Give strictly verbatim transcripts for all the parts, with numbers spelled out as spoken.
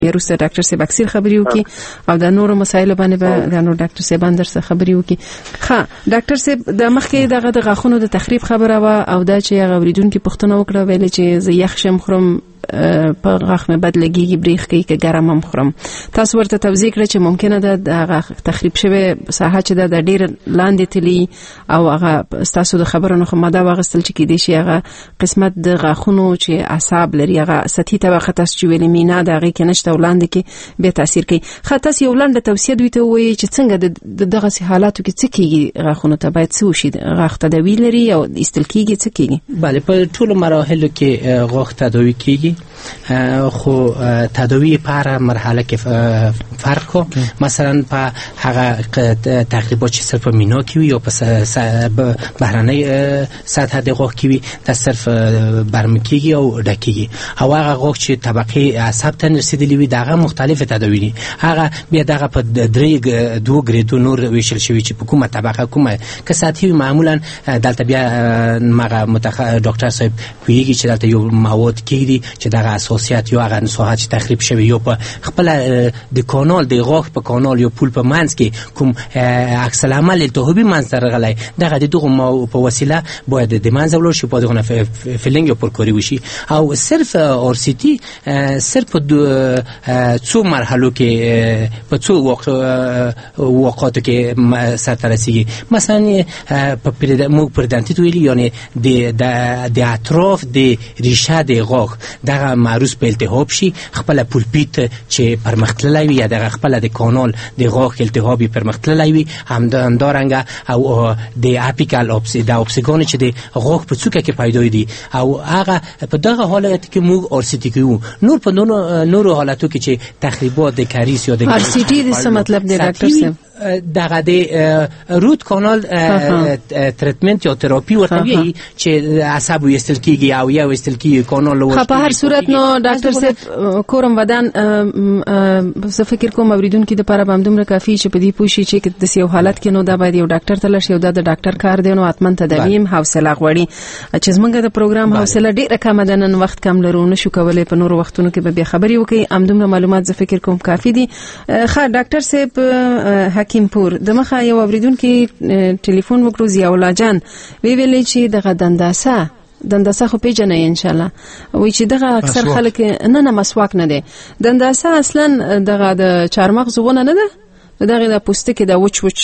یروسته ډاکټر صاحب اکثر خبري وکي او د نورو مسایلو باندې به د نور ډاکټر صاحب اندر څه خبري وکي. ها ډاکټر صاحب د مخکې دغه د غاښونو د تخریب خبره وا او دا چې هغه اوریدونکو پښتنه وکړه ویل چې زه یخ شم خورم په غاښ مې بد لګيږي بریخ کوي که ګرم هم خورم. تاسو ورته توضیح کړئ چې ممکنه ده د غاښ تخریب شوی ساحه چې د ډیر لاندې تلی او هغه تاسو د خبرونو خو ماده واغستل چې کېدې شي هغه قسمت د غاښونو چې اعصاب لري هغه سطحي طبقه تاسو چې ویلې مینا د هغې کې نشته ولاندې کې به تاثیر کوي. خو تاسو یو لنډه توصیه دوی ته ووایئ چې څنګه د دغه حالاتو کې څه کېږي غاښونو ته باید څه وشي غاښ تداوي لري او ایستل کېږي څه کېږي؟ بله په ټولو مراحلو کې غاښ تداوي کېږي خو تداوی په هر مرحله کې فرق کو. مثلا په هغه تقریبات چې صرف مینا کې وي یا په بهرنۍ سطح د غاښ کې وي د صرف برمکیږي او ډکیږي او هغه غاښ چې طبقه عصب ته رسیدلی وي دغه مختلف تداوی دي. هغه بیا دغه په درې دوه ګریډو نور ویشل شوی چې په کومه طبقه کومه که سطحي معمولا دلته بیا مغه متخصص ډاکټر صاحب پیږي چې دلته یو مواد کېږي چې دغه اساسیات یا هغه ساحه چې تخریب شوی یا په خپل د کانال د غاښ په کانال یا پول په منځ کې کوم عکس العمل التهابي منځ راغلی دغه د دغه مو په وسیله باید د منځ ولور شي په دغه فیلینګ یا پرکوري وشي او صرف اور سی تی صرف د څو مرحلو کې په څو وقتو کې سره رسیږي. مثلا په مو پردانتیت ویلی یعنی د د اطراف د ریشه د غاښ دغه معروض په التهاب شي خپل پولپیت چې پرمختللی وي یا دغه خپل د کانال د غاښ التهابي پرمختللی وي همدارنګه او د اپیکال اپسی د اپسیګون چې د غاښ په څوکه کې پیدا دي او هغه په دغه حالت کې موږ اور سی تی کوو. نور په نورو حالاتو کې چې تخریبات د کریس یا د اور سی تی د څه مطلب دی ډاکټر صاحب؟ دغه د روت کانال تریټمنټ یا تراپی ورته وی چې عصب وستل کیږي او یا وستل کیږي کانال ور. په هر صورت نو ډاکټر صاحب کورم ودان زه فکر کوم اوریدونکو د لپاره هم دومره کافي چې په دې پوښي چې د یو حالت کې نو دا باید یو ډاکټر ته لشي او دا د ډاکټر کار دی نو اتمن تداویم حوصله غوړي چې زمونږ د پروګرام حوصله ډیره کم ده نن وخت کم لرو نشو کولای په نور وختونو کې به خبري وکي ام دومره معلومات زه فکر کوم کافي دي. خا ډاکټر صاحب حکیم پور د مخه یو اوریدونکو ټلیفون وکړو زیاولا جان وی ویلې چې دغه دنداسه دنداسه خو پیژنې ان شاء الله وی چې دغه اکثر خلک نه نه مسواک نه دي دنداسه اصلا دغه د چارمغز غونه نه ده دغه د پوستکی د وچ وچ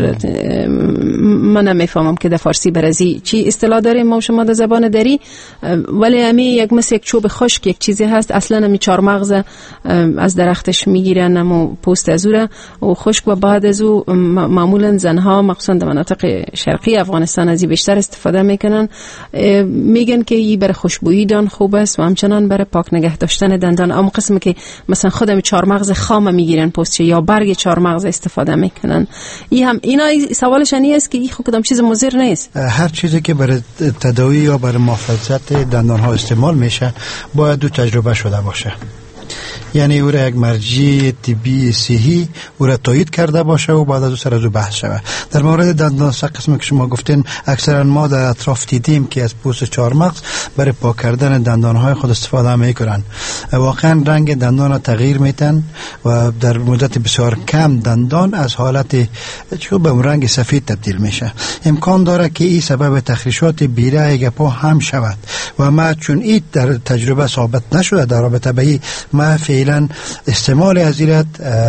من نمیفهمم که در فارسی برازی چی اصطلاح داریم ما شما در زبان دری ولی امی یک مثل یک چوب خشک یک چیزی هست اصلا امی چارمغز از درختش میگیرن اما پوست از او را و خشک و بعد از او معمولا زنها مخصوصا در مناطق شرقی افغانستان از این بیشتر استفاده میکنن میگن که این برای خوشبویی دان خوب است و همچنان برای پاک نگه داشتن دندان. اما قسمی که مثلا خودم چارمغز خام میگیرن پوستش یا برگ چارمغز استفاده میکنن این هم اینا سوالش اینه است که این خود کدام چیز مضر نیست. هر چیزی که برای تداوی یا برای محافظت دندان ها استعمال میشه باید دو تجربه شده باشه. یعنی او را یک مرجع طبی صحی او را تایید کرده باشه و بعد از او سر از او بحث شود. در مورد دندان سه قسمی که شما گفتین اکثرا ما در اطراف دیدیم که از پوست چهارمغز برای پاک کردن دندان های خود استفاده میکنن. واقعا رنگ دندان را تغییر میتن و در مدت بسیار کم دندان از حالت چون به رنگ سفید تبدیل میشه. امکان داره که این سبب تخریشات بیره گپا هم شود و ما چون این در تجربه ثابت نشده در رابطه به این ما فعلا استعمال ازیرت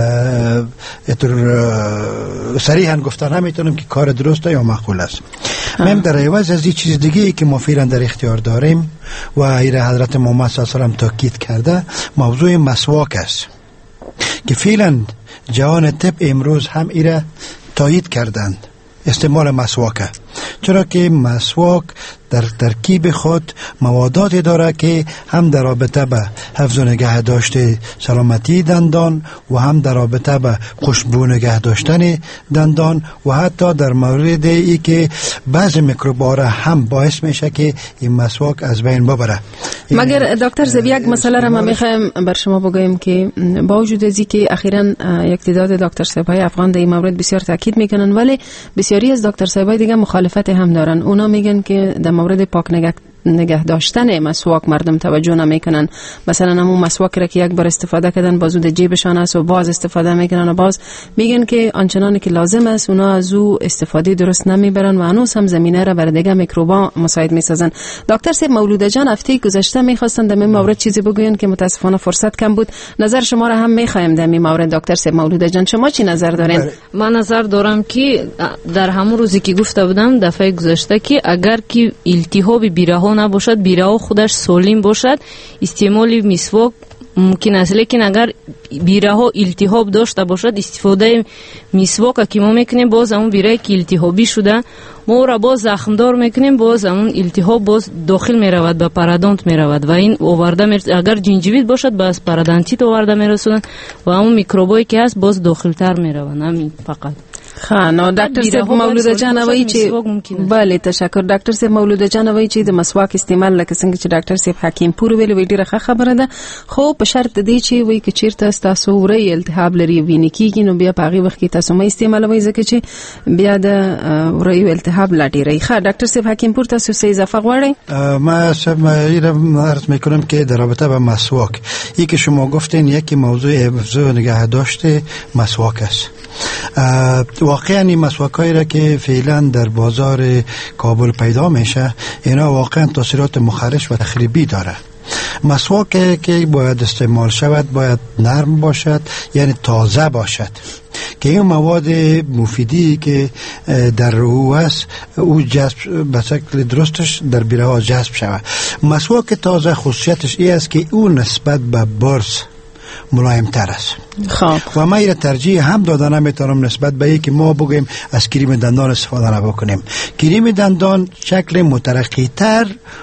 صریحا گفتن نمیتونم که کار درسته یا معقول است. من در عوض از این چیز دیگه که ما فعلا در اختیار داریم و ایره حضرت محمد صلی الله علیه و سلم تاکید کرده موضوع مسواک است که فعلا جهان طب امروز هم ایره تایید کردند استعمال مسواک، چرا که مسواک در ترکیب خود مواداتی داره که هم در رابطه به حفظ و نگه داشته سلامتی دندان و هم در رابطه به خوشبو نگه داشتن دندان و حتی در مورد ای که بعض میکروب‌ها هم باعث میشه که این مسواک از بین ببره. مگر دکتر زب یک مسئله را ما میخوایم بر شما بگویم که با وجود از اینکه اخیراً یک تعداد دکتر صاحبای افغان در این مورد بسیار تاکید میکنن ولی بسیاری از دکتر صاحبای دیگه مخالفت هم دارن. اونا میگن که در مورد پاک نگه نگه داشتن مسواک مردم توجه نمیکنن. مثلا همون مسواک را که یک بار استفاده کردن باز در جیبشان است و باز استفاده میکنن و باز میگن که آنچنانی که لازم است اونا از او استفاده درست نمیبرن و هنوز هم زمینه را برای دیگه میکروبا مساعد میسازن. دکتر صاحب مولوده جان هفته گذشته میخواستن در این مورد چیزی بگوین که متاسفانه فرصت کم بود. نظر شما را هم میخوایم در این مورد. دکتر صاحب مولوده جان شما چی نظر دارین؟ من نظر دارم که در همون روزی که گفته بودم دفعه گذشته که اگر که التهاب بیره‌ها نباشد، بیره‌ها خودش سالم باشد، استعمال مسواک ممکن است. لیکن اگر بیره‌ها التهاب داشته باشد، استفاده مسواک که ما میکنیم باز اون بیره که التهابی شده ما را باز زخمدار میکنیم، باز اون التهاب باز داخل میرود به پرادانت میرود و این آورده می... اگر جنجوید باشد باز پرادانتیت آورده میرسونن و اون میکروبایی که هست باز داخلتر میروند. همین فقط. خانه دکتر صاحب مولوده جانوی چی بله تشکر. دکتر صاحب مولوده جانوی چی د مسواک استعمال لکه څنګه چې ډاکټر صاحب حکیم پور ویل وی ډیره خبره ده، خو په شرط دی چې وی کې چیرته تاسو وری التهاب لري وینې کیږي نو بیا په هغه وخت کې تاسو مې استعمالوي ځکه چې بیا د وری التهاب لا ډیره ښه. ډاکټر صاحب حکیم پور تاسو څه اضافه غواړئ؟ ما سم عرض میکنم که در رابطه با مسواک ای که شما گفتین یکی موضوع موضوع نگه داشته مسواک است. واقعا این مسواکایی را که فعلا در بازار کابل پیدا میشه اینا واقعا تاثیرات مخرش و تخریبی داره. مسواک که باید استعمال شود باید نرم باشد، یعنی تازه باشد که این مواد مفیدی که در او است او جذب به شکل درستش در بیره ها جذب شود. مسواک تازه خصوصیتش این است که او نسبت به برس ملایم تر است. خب و ما ایره ترجیح هم داده نمیتونم نسبت به اینکه ما بگیم از کریم دندان استفاده نبکنیم. کریم دندان شکل مترقی تر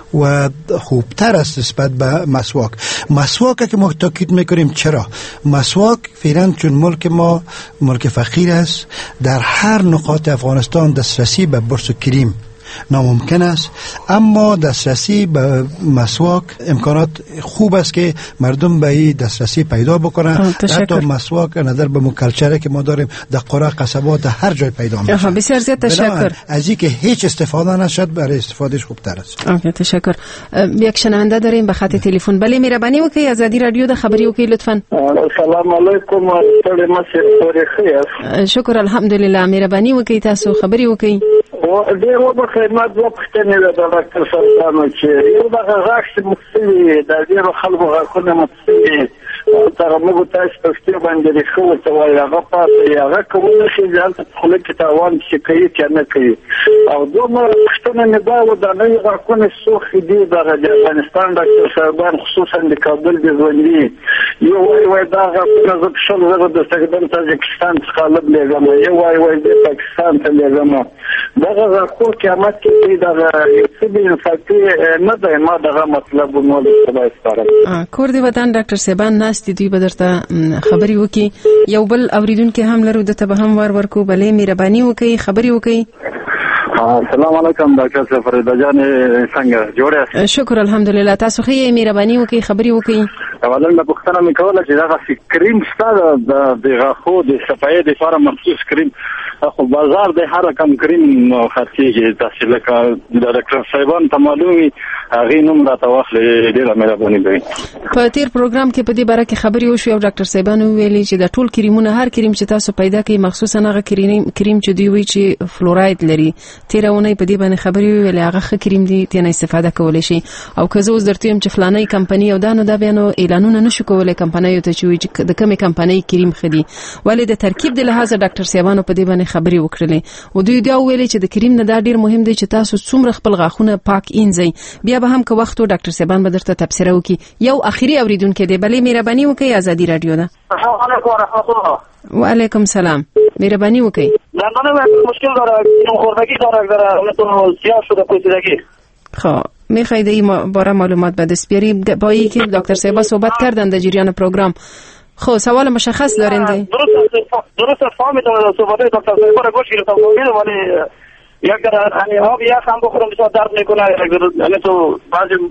و خوبتر است نسبت به مسواک. مسواک که ما تاکید میکنیم چرا؟ مسواک فعلا چون ملک ما ملک فقیر است، در هر نقاط افغانستان دسترسی به برس و کریم ناممکن است، اما دسترسی به مسواک امکانات خوب است که مردم به این دسترسی پیدا بکنن. حتی مسواک نظر به مکلچره که ما داریم در قرى قصبات هر جای پیدا میشه. بسیار زیاد تشکر. از اینکه هیچ استفاده نشد برای استفادهش خوبتر است. اوکی تشکر. یک شنونده داریم به خط تلفن. بله مهربانی وکړئ ازادي رادیو د خبري وکړئ لطفا. السلام علیکم ستړي مسه تاریخي. شکر الحمدلله. مهربانی وکړئ تاسو خبري وکړئ. او دې وبه خدمت وکړنه د ډاکټر صاحب چې یو دغه راښت مخسي د ډیرو خلکو غاښونه مخسي تر موږ تاسو په باندې خو ته وایي هغه پاتې هغه کومه شي ځان ته خلک کې تاوان چې کوي کنه کوي او دومره پښتنه نه دا و د نه غاښونه سوخ دي د افغانستان ډاکټر صاحبان خصوصا د کابل د ځواني یو وایي وایي دا غاښونه زه په شل زره د سګدن تاجکستان څخه لګم یو وایي وایي د پاکستان ته لګم دا غاښو قیامت کې دا څه به انفاکتي نه ده ما دغه مطلب مو د سپارم. کور دی وطن ډاکټر صاحبان ناست دوی به درته خبري وکي. یو بل اوریدونکو هم لرو د ته به هم ور ورکو. بلې مهرباني وکي خبري وکي. السلام علیکم ډاکټر صاحب فرید جان څنګه جوړ یاست؟ شکر الحمدلله. تاسو خې مهرباني وکي خبري وکي. اولا د پښتنه مې کوله چې دا کریم ستاسو د دغه خو د صفایي د لپاره مخصوص کریم خو بازار د هر کم کریم خرڅيږي تاسو لکه د ډاکټر صاحبان ته معلومي هغه نوم راته واخلې ډیره مهرباني کوي. په تیر پروګرام کې په دې باره کې خبري وشو او ډاکټر صاحبان ویلي چې د ټول کریمونه هر کریم چې تاسو پیدا کړئ مخصوصا هغه کریم کریم چې دوی وی چې فلوراید لري تیرونه په دې باندې خبري ویلي هغه ښه کریم دی تنه استفاده کولای شي. او که زه اوس درته يم چې فلانه کمپنی او دانو دا بیانو اعلانونه نشو کولای کمپنیو ته چې د کومه کمپنی کریم خدي ولې د ترکیب د لحاظ ډاکټر صاحبانو په دې باندې خبري وکړلې او دوی دا ویلي چې د کریم نه دا ډیر مهم دی چې تاسو څومره خپل غاښونه پاک اینځئ. بیا به هم که وخت ډاکټر صاحبان به درته تفسیر وکړي. یو اخیری اوریدونکو دی. بلې مهرباني وکړئ ازادي رادیو ده. السلام علیکم ورحمت الله. وعلیکم السلام. مهرباني وکړئ. دا نه مشکل داره اینو خوردگی داره داره تو سیاه شده پوسیدگی. خب میخوای د این باره معلومات به دست بیاری با این که دکتر صاحب صحبت کردن در جریان پروگرام. خب سوال مشخص دارین دی؟ درست درست فهمیدم صحبت دکتر صاحب را گوش گرفتم ولی یک در یعنی آب یا هم بخورم بسیار درد میکنه یعنی تو بعضی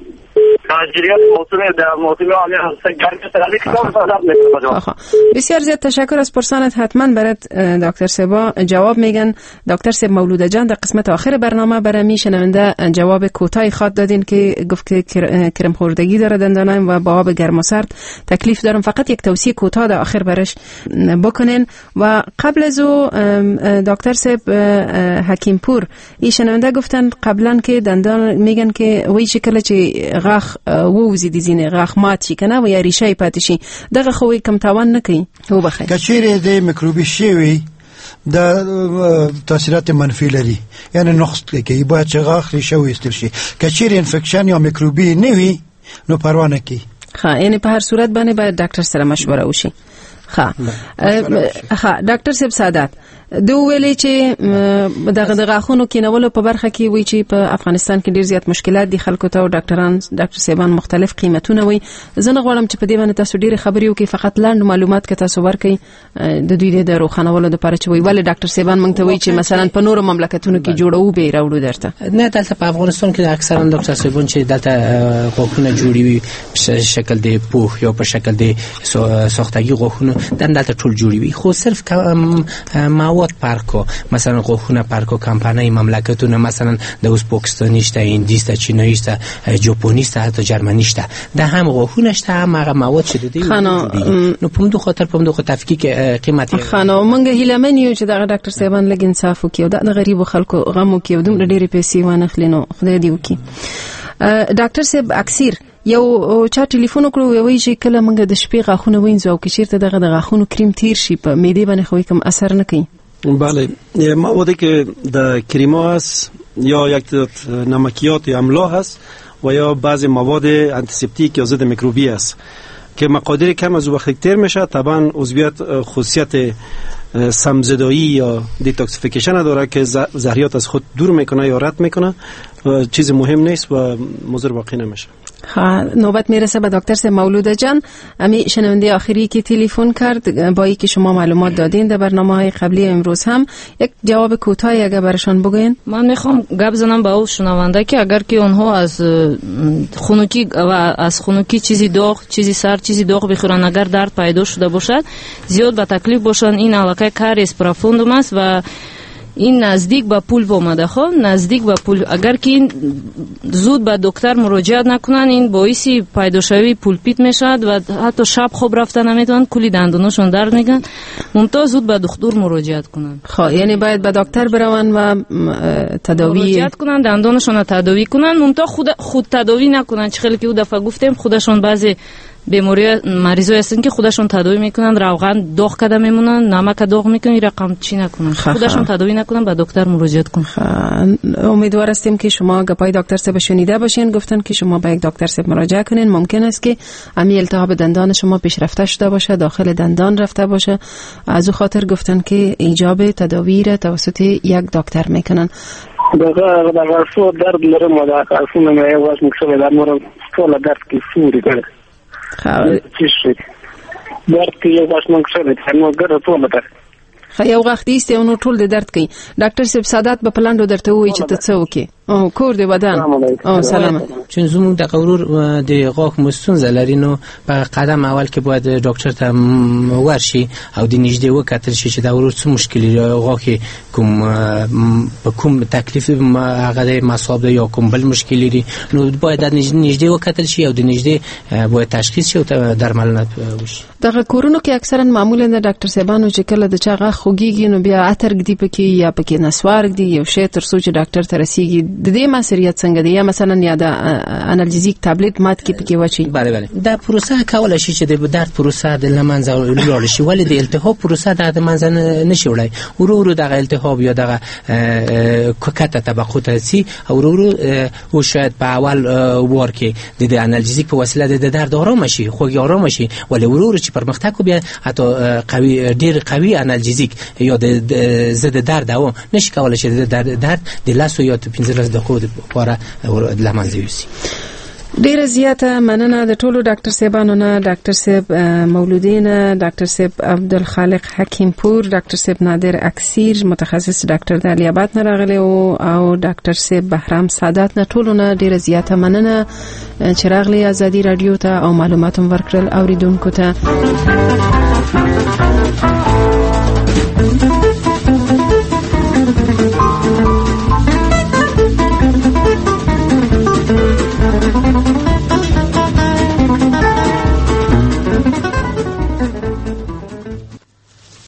جریان موسم در موسم آن گرمی سرعی کدام صدات میکنه. بسیار زیاد تشکر از پرسانت. حتما برات دکتر سبا جواب میگن. دکتر سب مولوده جان در قسمت آخر برنامه برای میشنونده جواب کوتاهی خواد دادین که گفت که کرم خوردگی داره دندانایم و با آب گرم و سرد تکلیف دارم. فقط یک توصیه کوتاه در آخر برش بکنین. و قبل از او دکتر سب حکیم پور این شنونده گفتن قبلا که دندان میگن که وی شکل چه غاخ ووزی دیزینه غاخ مات شي کنه و یا ریشه پاتې شي دغه خو کم تاوان نه کوي. هو بخیر کچېره د میکروبي شوی د تاثیرات منفی لري یعنی نقص کوي باید چې غاخ ریشه وایستل شي. کچېره انفکشن یا میکروبي نه وي نو پروا نه کوي. ښه یعنی په هر صورت باندې باید ډاکټر سره مشوره وشي. ښه ښه ډاکټر صاحب سعادت دو ویلې چې دغه د غاښونو کینولو په برخه کې وی چې په افغانستان کې ډیر زیات مشکلات دي خلکو ته او ډاکټران ډاکټر صاحبان مختلف قیمتونه وي. زه نه غواړم چې په دې باندې تاسو ډیره خبرې وکړئ فقط لاند معلومات که تاسو ورکړئ د دوی د روښانولو لپاره چې وی ولې ډاکټر صاحبان موږ ته وی چې مثلا په نورو مملکتونو کې جوړو به راوړو درته نه دلته په افغانستان کې اکثرا ډاکټر صاحبان چې دلته غاښونه جوړوي په شکل د پوښ یا په شکل د ساختگی غاښونو دلته ټول جوړوي خو صرف مواد پارکو مثلا غوخونه پارکو کمپانی مملکتونه مثلا د اوس پاکستانی شته هندی شته چینایی شته ژاپنی شته حتی جرمنی شته د هم غوخونه شته هم هغه مواد شته دي نو په موږ خاطر په موږ خاطر تفکیک قیمتي خانو موږ هیله منیو چې د ډاکټر صاحبان لګ انصاف وکي او د غریب خلکو غم وکي او دومره ډېری پیسې وانه خلینو خدای دې وکي. ډاکټر صاحب اکثر یو چا ټلیفون وکړو وی چې کله موږ د شپې غاښونه وینځو او کچیرته دغه د غاښونو کریم تیر شي په معده باندې خو کوم اثر نه کوي. بله موادی که در کریما هست یا یک نمکیات یا املاح هست و یا بعضی مواد انتیسپتیک یا ضد میکروبی است که مقادیر کم از وقت تیر میشه طبعا عضویت خاصیت سمزدایی یا دیتوکسیفیکیشن داره که زهریات از خود دور میکنه یا رد میکنه و چیز مهم نیست و مضر واقع نمیشه. نوبت میرسه به دکتر سه مولوده جان. امی شنونده آخری که تلفن کرد با اینکه شما معلومات دادین در برنامه‌های قبلی امروز هم یک جواب کوتاهی اگه برشان بگین. من میخوام گپ زنم با اون شنونده که اگر که اونها از خنکی و از خنکی چیزی داغ چیزی سر چیزی داغ بخورن اگر درد پیدا شده باشد زیاد به تکلیف باشن این علاقه کاریس پروفوندوم است و این نزدیک به پول اومده خب نزدیک به پول اگر که این زود به دکتر مراجعت نکنن این باعث پیدا شوی پولپیت میشد و حتی شب خوب رفتن نمیتونن کلی دندوناشون درد میگن ممتاز زود به دکتر مراجعت کنن. خب یعنی باید به دکتر برون و تداوی مراجعت کنن دندوناشون تداوی کنن ممتاز خود خود تداوی نکنن. چه خیلی که اون دفعه گفتیم خودشون بعضی بیماری مریضای هستن که خودشون تداوی میکنن روغن داغ کده میمونن نمک داغ میکنن رقم چی نکنن خودشون تداوی نکنن به دکتر مراجعت کنن. امیدوار هستیم که شما گپای دکتر صاحب شنیده باشین. گفتن که شما به یک دکتر صاحب مراجعه کنین. ممکن است که امی التهاب دندان شما پیشرفته شده باشه داخل دندان رفته باشه از او خاطر گفتن که ایجاب تداوی را توسط یک دکتر میکنن. دغه دغه سو درد لرم و دا کارونه مې واس مکسله دا مور ټول درد کې سوري کړ چې شي درد کې یو واس مکسله نو ګره ټول درد خو یو وخت ایسته نو ټول د درد کوي. ډاکټر صاحب سعادت په پلاندو درته وایي چې ته څه وکې او کور دی بدن او سلام چون زموږ د قورور د غاښ مستونزه لري نو په قدم اول کې باید ډاکټر ته ورشي او د نږدې وکتل شي چې د قورور څه مشکل لري غاښ کوم په کوم تکلیف هغه د مصاب یا کوم بل مشکل لري نو باید د نږدې وکتل شي او د نږدې باید تشخیص شي او درملنه وشي. دغه کورونو کې اکثرا معمولا د ډاکټر صاحبانو چې کله د چا غاښ خوږیږي نو بیا عطر ګدي پکې یا پکې نسوار ګدي یو شی تر څو چې ډاکټر ته رسیږي د دې مسریت څنګه دی یا مثلا یا د انالجیزیک ټابلیټ مات کې پکې وچی. بله بله دا پروسه کول شي چې د درد پروسه د لمنځه ولاړ شي ولې د التهاب پروسه د منځه نشي وړای ورو ورو دغه التهاب یا دغه کوکته طبقه ته سي او ورو ورو او شاید په اول وار کې د انالجیزیک په وسیله د درد آرام شي خوږ آرام شي ولې ورو ورو چې پرمختګ کوي حتی قوي ډیر قوي انالجیزیک یا د ضد درد او نشي کولای شي د درد د لاسو یا پنځه دقیقو لپاره لمنځه یوسي. ډیره زیاته مننه د ټولو ډاکټر صاحبانو نه، ډاکټر صاحب مولودی نه، ډاکټر صاحب عبدالخالق حکیم پور، ډاکټر صاحب نادر اکسیر متخصص ډاکټر د علی آباد نه راغلی او او ډاکټر صاحب بهرام سادات نه، ټولو نه ډیره زیاته مننه چې راغلی ازادي رادیو ته او معلومات هم ورکړل اوریدونکو ته.